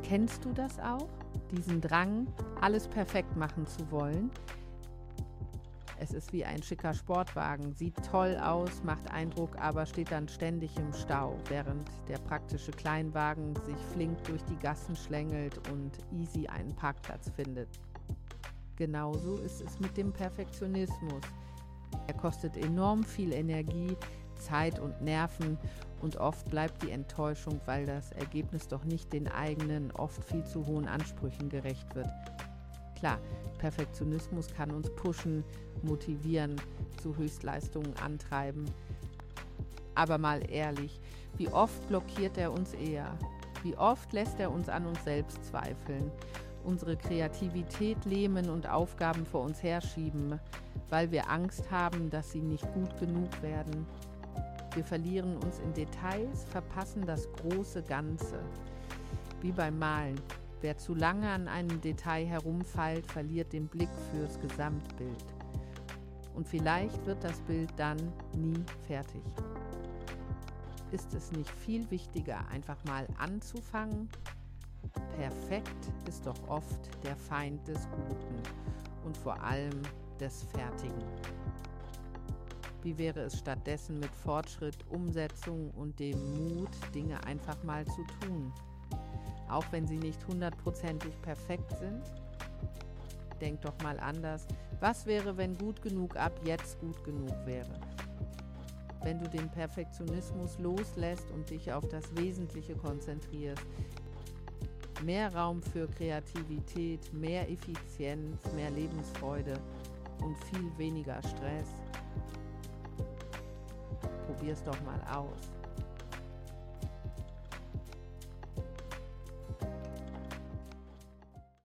Kennst du das auch? Diesen Drang, alles perfekt machen zu wollen? Es ist wie ein schicker Sportwagen, sieht toll aus, macht Eindruck, aber steht dann ständig im Stau, während der praktische Kleinwagen sich flink durch die Gassen schlängelt und easy einen Parkplatz findet. Genauso ist es mit dem Perfektionismus. Er kostet enorm viel Energie, Zeit und Nerven und oft bleibt die Enttäuschung, weil das Ergebnis doch nicht den eigenen, oft viel zu hohen Ansprüchen gerecht wird. Klar, Perfektionismus kann uns pushen, motivieren, zu Höchstleistungen antreiben. Aber mal ehrlich, wie oft blockiert er uns eher? Wie oft lässt er uns an uns selbst zweifeln, unsere Kreativität lähmen und Aufgaben vor uns herschieben, weil wir Angst haben, dass sie nicht gut genug werden? Wir verlieren uns in Details, verpassen das große Ganze. Wie beim Malen. Wer zu lange an einem Detail herumfeilt, verliert den Blick fürs Gesamtbild. Und vielleicht wird das Bild dann nie fertig. Ist es nicht viel wichtiger, einfach mal anzufangen? Perfekt ist doch oft der Feind des Guten und vor allem des Fertigen. Wie wäre es stattdessen mit Fortschritt, Umsetzung und dem Mut, Dinge einfach mal zu tun? Auch wenn sie nicht 100%ig perfekt sind? Denk doch mal anders. Was wäre, wenn gut genug ab jetzt gut genug wäre? Wenn du den Perfektionismus loslässt und dich auf das Wesentliche konzentrierst. Mehr Raum für Kreativität, mehr Effizienz, mehr Lebensfreude und viel weniger Stress. Probier's doch mal aus.